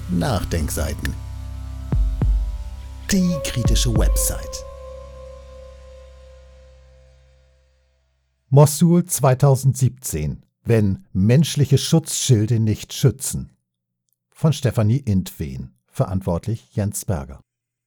Nachdenkseiten. Die kritische Website. Mossul 2017. Wenn menschliche Schutzschilde nicht schützen. Von Stefanie Intwen. Verantwortlich Jens Berger.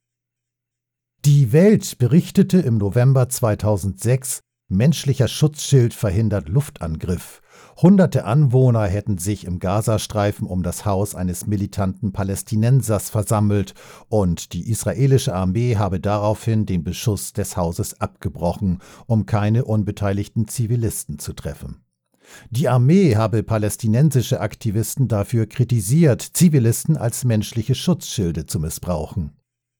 Die Welt berichtete im November 2006, menschlicher Schutzschild verhindert Luftangriff. Hunderte Anwohner hätten sich im Gazastreifen um das Haus eines militanten Palästinensers versammelt und die israelische Armee habe daraufhin den Beschuss des Hauses abgebrochen, um keine unbeteiligten Zivilisten zu treffen. Die Armee habe palästinensische Aktivisten dafür kritisiert, Zivilisten als menschliche Schutzschilde zu missbrauchen.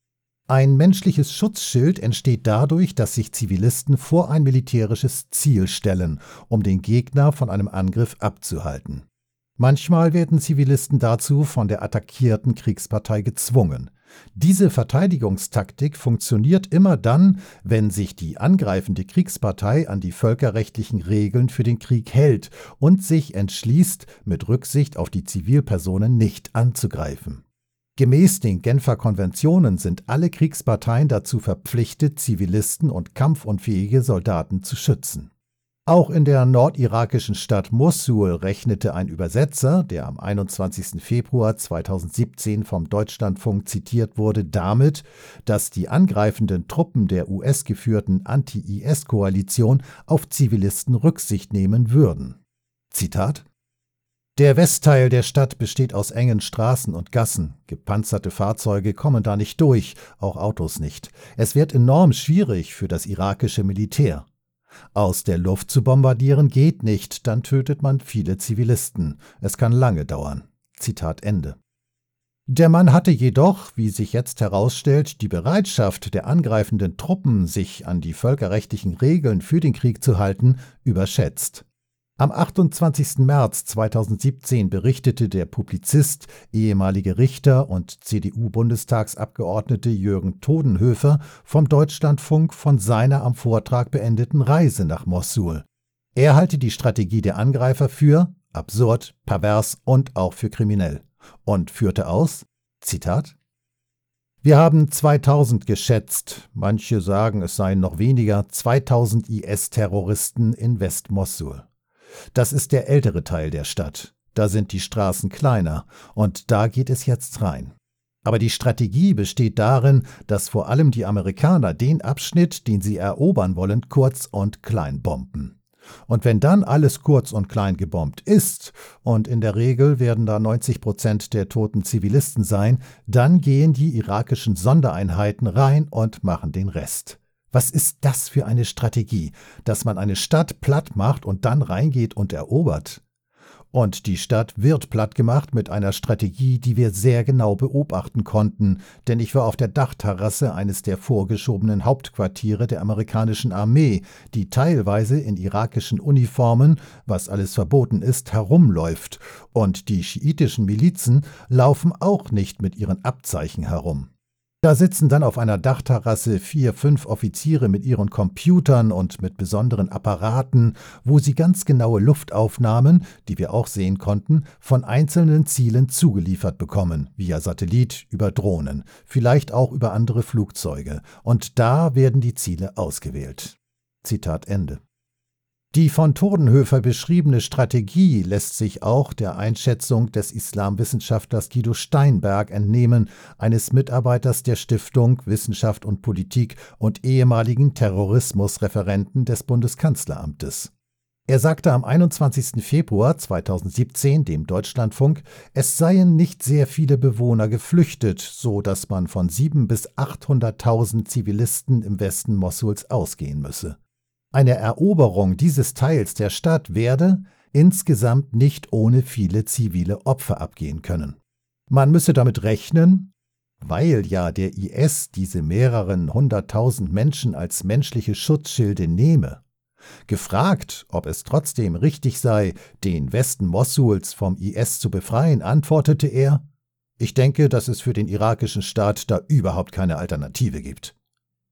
Ein menschliches Schutzschild entsteht dadurch, dass sich Zivilisten vor ein militärisches Ziel stellen, um den Gegner von einem Angriff abzuhalten. Manchmal werden Zivilisten dazu von der attackierten Kriegspartei gezwungen. Diese Verteidigungstaktik funktioniert immer dann, wenn sich die angreifende Kriegspartei an die völkerrechtlichen Regeln für den Krieg hält und sich entschließt, mit Rücksicht auf die Zivilpersonen nicht anzugreifen. Gemäß den Genfer Konventionen sind alle Kriegsparteien dazu verpflichtet, Zivilisten und kampfunfähige Soldaten zu schützen. Auch in der nordirakischen Stadt Mossul rechnete ein Übersetzer, der am 21. Februar 2017 vom Deutschlandfunk zitiert wurde, damit, dass die angreifenden Truppen der US-geführten Anti-IS-Koalition auf Zivilisten Rücksicht nehmen würden. Zitat: Der Westteil der Stadt besteht aus engen Straßen und Gassen. Gepanzerte Fahrzeuge kommen da nicht durch, auch Autos nicht. Es wird enorm schwierig für das irakische Militär. Aus der Luft zu bombardieren geht nicht, dann tötet man viele Zivilisten. Es kann lange dauern. Zitat Ende. Der Mann hatte jedoch, wie sich jetzt herausstellt, die Bereitschaft der angreifenden Truppen, sich an die völkerrechtlichen Regeln für den Krieg zu halten, überschätzt. Am 28. März 2017 berichtete der Publizist, ehemalige Richter und CDU-Bundestagsabgeordnete Jürgen Todenhöfer vom Deutschlandfunk von seiner am Vortrag beendeten Reise nach Mossul. Er halte die Strategie der Angreifer für absurd, pervers und auch für kriminell und führte aus, Zitat: Wir haben 2000 geschätzt, manche sagen, es seien noch weniger, 2000 IS-Terroristen in West-Mossul. Das ist der ältere Teil der Stadt. Da sind die Straßen kleiner und da geht es jetzt rein. Aber die Strategie besteht darin, dass vor allem die Amerikaner den Abschnitt, den sie erobern wollen, kurz und klein bomben. Und wenn dann alles kurz und klein gebombt ist, und in der Regel werden da 90% der toten Zivilisten sein, dann gehen die irakischen Sondereinheiten rein und machen den Rest. Was ist das für eine Strategie, dass man eine Stadt platt macht und dann reingeht und erobert? Und die Stadt wird platt gemacht mit einer Strategie, die wir sehr genau beobachten konnten, denn ich war auf der Dachterrasse eines der vorgeschobenen Hauptquartiere der amerikanischen Armee, die teilweise in irakischen Uniformen, was alles verboten ist, herumläuft. Und die schiitischen Milizen laufen auch nicht mit ihren Abzeichen herum. Da sitzen dann auf einer Dachterrasse 4, 5 Offiziere mit ihren Computern und mit besonderen Apparaten, wo sie ganz genaue Luftaufnahmen, die wir auch sehen konnten, von einzelnen Zielen zugeliefert bekommen, via Satellit, über Drohnen, vielleicht auch über andere Flugzeuge. Und da werden die Ziele ausgewählt. Zitat Ende. Die von Todenhöfer beschriebene Strategie lässt sich auch der Einschätzung des Islamwissenschaftlers Guido Steinberg entnehmen, eines Mitarbeiters der Stiftung Wissenschaft und Politik und ehemaligen Terrorismusreferenten des Bundeskanzleramtes. Er sagte am 21. Februar 2017 dem Deutschlandfunk, es seien nicht sehr viele Bewohner geflüchtet, so dass man von 700.000 bis 800.000 Zivilisten im Westen Mossuls ausgehen müsse. Eine Eroberung dieses Teils der Stadt werde insgesamt nicht ohne viele zivile Opfer abgehen können. Man müsse damit rechnen, weil ja der IS diese mehreren 100.000 Menschen als menschliche Schutzschilde nehme. Gefragt, ob es trotzdem richtig sei, den Westen Mossuls vom IS zu befreien, antwortete er: Ich denke, dass es für den irakischen Staat da überhaupt keine Alternative gibt.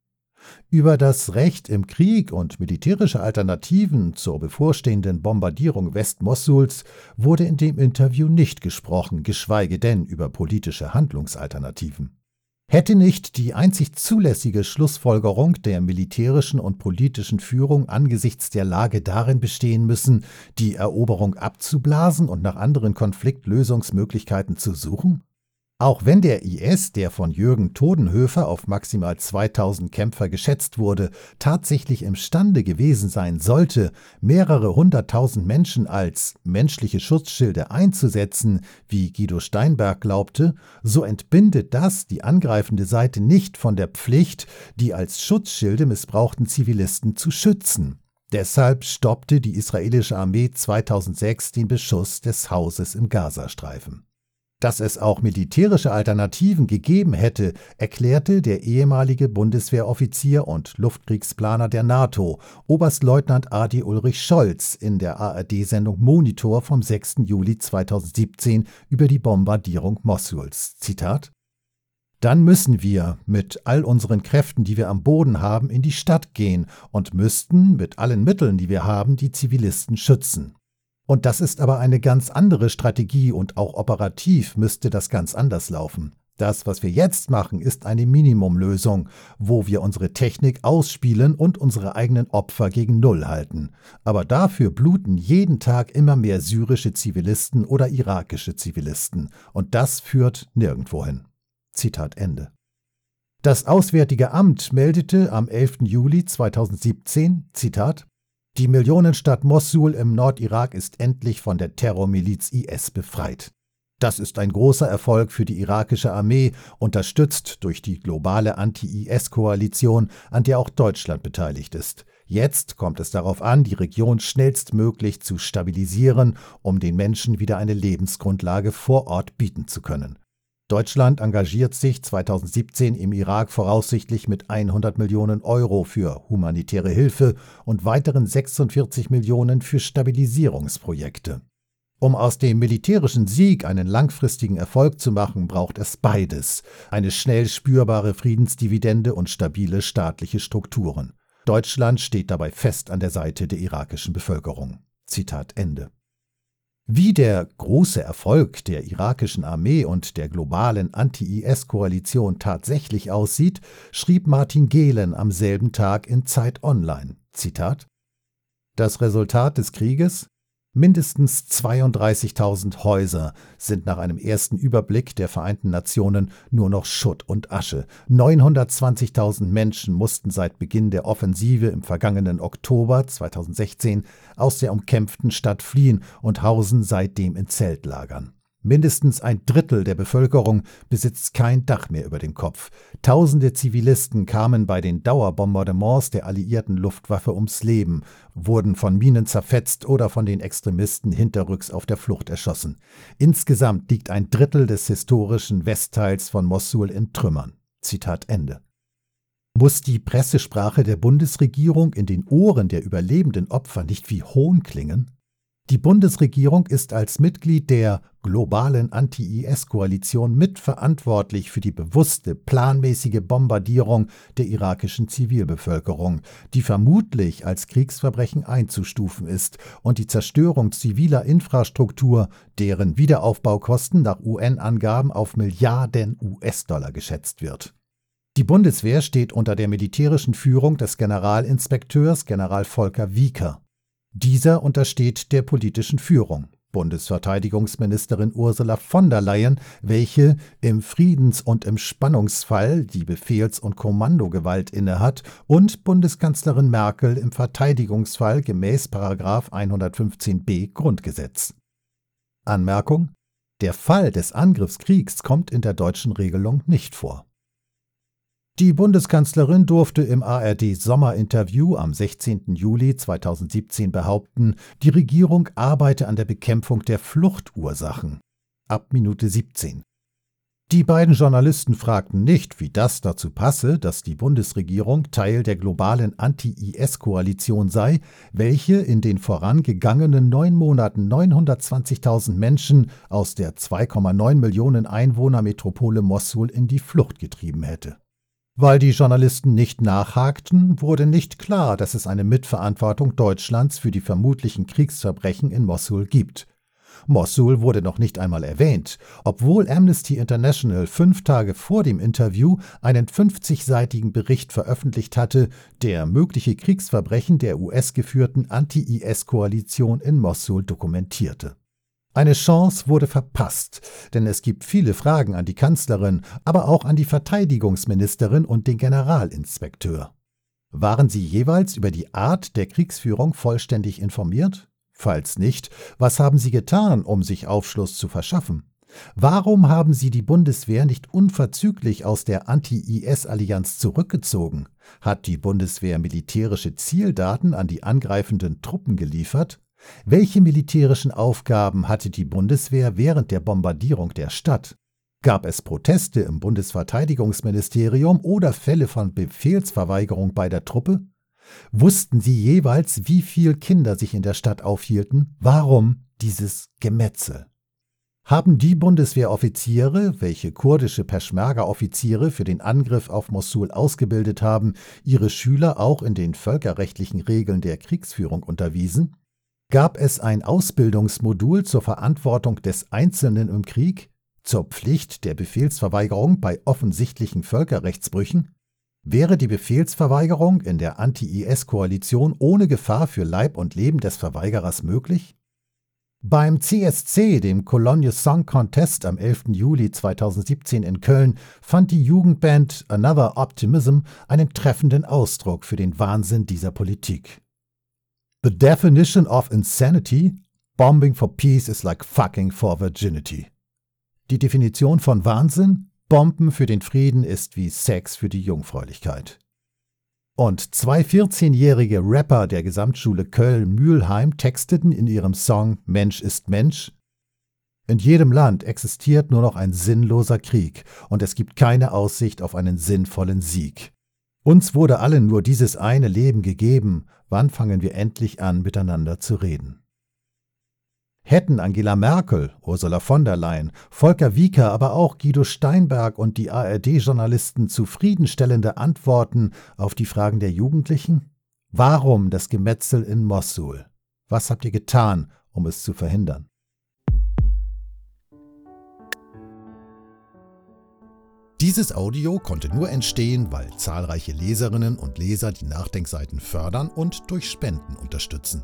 Über das Recht im Krieg und militärische Alternativen zur bevorstehenden Bombardierung West-Mossuls wurde in dem Interview nicht gesprochen, geschweige denn über politische Handlungsalternativen. Hätte nicht die einzig zulässige Schlussfolgerung der militärischen und politischen Führung angesichts der Lage darin bestehen müssen, die Eroberung abzublasen und nach anderen Konfliktlösungsmöglichkeiten zu suchen? Auch wenn der IS, der von Jürgen Todenhöfer auf maximal 2000 Kämpfer geschätzt wurde, tatsächlich imstande gewesen sein sollte, mehrere hunderttausend Menschen als menschliche Schutzschilde einzusetzen, wie Guido Steinberg glaubte, so entbindet das die angreifende Seite nicht von der Pflicht, die als Schutzschilde missbrauchten Zivilisten zu schützen. Deshalb stoppte die israelische Armee 2006 den Beschuss des Hauses im Gazastreifen. Dass es auch militärische Alternativen gegeben hätte, erklärte der ehemalige Bundeswehroffizier und Luftkriegsplaner der NATO, Oberstleutnant Adi Ulrich Scholz, in der ARD-Sendung Monitor vom 6. Juli 2017 über die Bombardierung Mossuls. Zitat: Dann müssen wir mit all unseren Kräften, die wir am Boden haben, in die Stadt gehen und müssten mit allen Mitteln, die wir haben, die Zivilisten schützen. Und das ist aber eine ganz andere Strategie und auch operativ müsste das ganz anders laufen. Das, was wir jetzt machen, ist eine Minimumlösung, wo wir unsere Technik ausspielen und unsere eigenen Opfer gegen Null halten. Aber dafür bluten jeden Tag immer mehr syrische Zivilisten oder irakische Zivilisten. Und das führt nirgendwo hin. Zitat Ende. Das Auswärtige Amt meldete am 11. Juli 2017, Zitat: Die Millionenstadt Mossul im Nordirak ist endlich von der Terrormiliz IS befreit. Das ist ein großer Erfolg für die irakische Armee, unterstützt durch die globale Anti-IS-Koalition, an der auch Deutschland beteiligt ist. Jetzt kommt es darauf an, die Region schnellstmöglich zu stabilisieren, um den Menschen wieder eine Lebensgrundlage vor Ort bieten zu können. Deutschland engagiert sich 2017 im Irak voraussichtlich mit 100 Millionen Euro für humanitäre Hilfe und weiteren 46 Millionen für Stabilisierungsprojekte. Um aus dem militärischen Sieg einen langfristigen Erfolg zu machen, braucht es beides: eine schnell spürbare Friedensdividende und stabile staatliche Strukturen. Deutschland steht dabei fest an der Seite der irakischen Bevölkerung. Zitat Ende. Wie der große Erfolg der irakischen Armee und der globalen Anti-IS-Koalition tatsächlich aussieht, schrieb Martin Gehlen am selben Tag in Zeit Online. Zitat: Das Resultat des Krieges? Mindestens 32.000 Häuser sind nach einem ersten Überblick der Vereinten Nationen nur noch Schutt und Asche. 920.000 Menschen mussten seit Beginn der Offensive im vergangenen Oktober 2016 aus der umkämpften Stadt fliehen und hausen seitdem in Zeltlagern. Mindestens ein Drittel der Bevölkerung besitzt kein Dach mehr über dem Kopf. Tausende Zivilisten kamen bei den Dauerbombardements der alliierten Luftwaffe ums Leben, wurden von Minen zerfetzt oder von den Extremisten hinterrücks auf der Flucht erschossen. Insgesamt liegt ein Drittel des historischen Westteils von Mossul in Trümmern. Zitat Ende. Muss die Pressesprache der Bundesregierung in den Ohren der überlebenden Opfer nicht wie Hohn klingen? Die Bundesregierung ist als Mitglied der globalen Anti-IS-Koalition mitverantwortlich für die bewusste, planmäßige Bombardierung der irakischen Zivilbevölkerung, die vermutlich als Kriegsverbrechen einzustufen ist, und die Zerstörung ziviler Infrastruktur, deren Wiederaufbaukosten nach UN-Angaben auf Milliarden US-Dollar geschätzt wird. Die Bundeswehr steht unter der militärischen Führung des Generalinspekteurs General Volker Wieker. Dieser untersteht der politischen Führung, Bundesverteidigungsministerin Ursula von der Leyen, welche im Friedens- und im Spannungsfall die Befehls- und Kommandogewalt innehat, und Bundeskanzlerin Merkel im Verteidigungsfall gemäß § 115b Grundgesetz. Anmerkung: Der Fall des Angriffskriegs kommt in der deutschen Regelung nicht vor. Die Bundeskanzlerin durfte im ARD-Sommerinterview am 16. Juli 2017 behaupten, die Regierung arbeite an der Bekämpfung der Fluchtursachen. Ab Minute 17. Die beiden Journalisten fragten nicht, wie das dazu passe, dass die Bundesregierung Teil der globalen Anti-IS-Koalition sei, welche in den vorangegangenen 9 Monaten 920.000 Menschen aus der 2,9 Millionen Einwohner-Metropole Mossul in die Flucht getrieben hätte. Weil die Journalisten nicht nachhakten, wurde nicht klar, dass es eine Mitverantwortung Deutschlands für die vermutlichen Kriegsverbrechen in Mossul gibt. Mossul wurde noch nicht einmal erwähnt, obwohl Amnesty International 5 Tage vor dem Interview einen 50-seitigen Bericht veröffentlicht hatte, der mögliche Kriegsverbrechen der US-geführten Anti-IS-Koalition in Mossul dokumentierte. Eine Chance wurde verpasst, denn es gibt viele Fragen an die Kanzlerin, aber auch an die Verteidigungsministerin und den Generalinspekteur. Waren sie jeweils über die Art der Kriegsführung vollständig informiert? Falls nicht, was haben sie getan, um sich Aufschluss zu verschaffen? Warum haben sie die Bundeswehr nicht unverzüglich aus der Anti-IS-Allianz zurückgezogen? Hat die Bundeswehr militärische Zieldaten an die angreifenden Truppen geliefert? Welche militärischen Aufgaben hatte die Bundeswehr während der Bombardierung der Stadt? Gab es Proteste im Bundesverteidigungsministerium oder Fälle von Befehlsverweigerung bei der Truppe? Wussten sie jeweils, wie viele Kinder sich in der Stadt aufhielten? Warum dieses Gemetzel? Haben die Bundeswehroffiziere, welche kurdische Peschmerga-Offiziere für den Angriff auf Mossul ausgebildet haben, ihre Schüler auch in den völkerrechtlichen Regeln der Kriegsführung unterwiesen? Gab es ein Ausbildungsmodul zur Verantwortung des Einzelnen im Krieg, zur Pflicht der Befehlsverweigerung bei offensichtlichen Völkerrechtsbrüchen? Wäre die Befehlsverweigerung in der Anti-IS-Koalition ohne Gefahr für Leib und Leben des Verweigerers möglich? Beim CSC, dem Cologne Song Contest am 11. Juli 2017 in Köln, fand die Jugendband Another Optimism einen treffenden Ausdruck für den Wahnsinn dieser Politik. The definition of insanity: bombing for peace is like fucking for virginity. Die Definition von Wahnsinn: Bomben für den Frieden ist wie Sex für die Jungfräulichkeit. Und 2 14-jährige Rapper der Gesamtschule Köln-Mülheim texteten in ihrem Song Mensch ist Mensch: In jedem Land existiert nur noch ein sinnloser Krieg und es gibt keine Aussicht auf einen sinnvollen Sieg. Uns wurde allen nur dieses eine Leben gegeben, wann fangen wir endlich an, miteinander zu reden? Hätten Angela Merkel, Ursula von der Leyen, Volker Wieker, aber auch Guido Steinberg und die ARD-Journalisten zufriedenstellende Antworten auf die Fragen der Jugendlichen? Warum das Gemetzel in Mossul? Was habt ihr getan, um es zu verhindern? Dieses Audio konnte nur entstehen, weil zahlreiche Leserinnen und Leser die Nachdenkseiten fördern und durch Spenden unterstützen.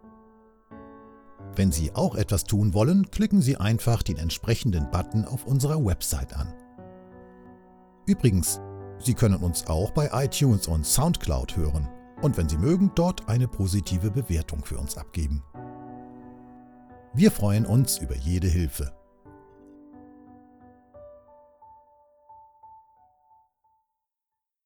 Wenn Sie auch etwas tun wollen, klicken Sie einfach den entsprechenden Button auf unserer Website an. Übrigens, Sie können uns auch bei iTunes und Soundcloud hören und wenn Sie mögen, dort eine positive Bewertung für uns abgeben. Wir freuen uns über jede Hilfe.